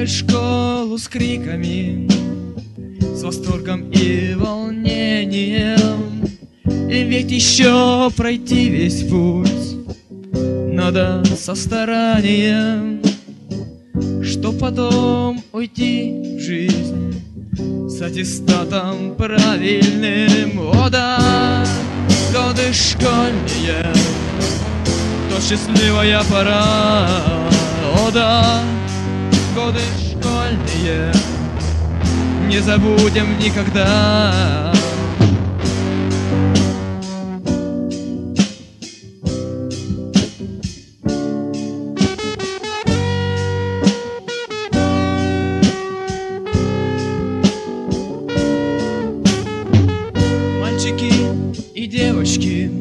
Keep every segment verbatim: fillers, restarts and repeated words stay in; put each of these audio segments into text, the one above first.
школу с криками, с восторгом и волнением. И ведь еще пройти весь путь надо со старанием, чтоб потом уйти в жизнь с аттестатом правильным. О да, годы школьные, то счастливая пора. О да, годы школьные, не забудем никогда. Мальчики и девочки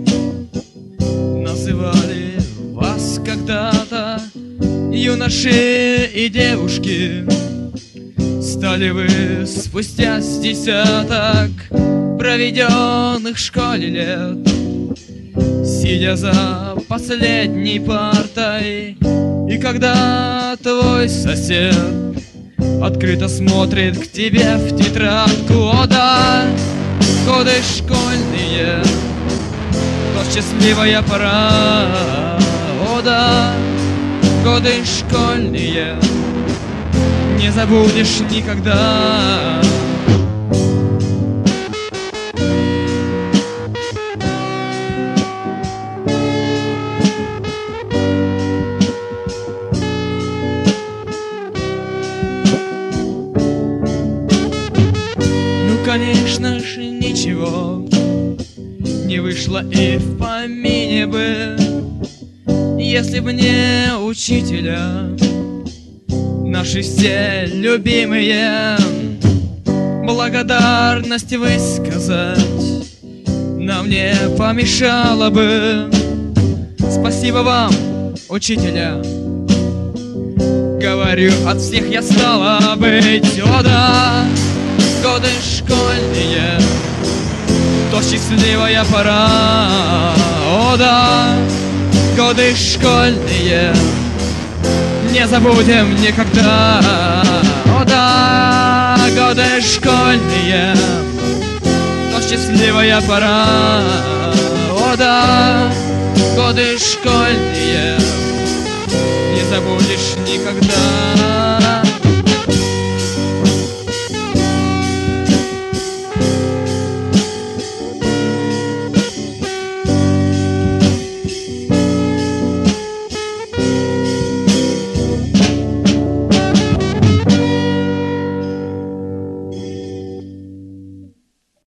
называли вас когда-то, юноши и девушки. Стали вы спустя с десяток проведенных в школе лет, сидя за последней партой. И когда твой сосед открыто смотрит к тебе в тетрадку, о да, годы школьные, то счастливая пора. О да, годы школьные, не забудешь никогда. Ну, конечно ж, ничего не вышло и в помине бы, если б не учителя наши все любимые. Благодарность высказать нам не помешало бы. Спасибо вам, учителя, говорю от всех я, стала быть. О да, годы школьные, то счастливая пора. О да, годы школьные, не забудем никогда. О да, годы школьные, то счастливая пора. О да, годы школьные, не забудешь никогда.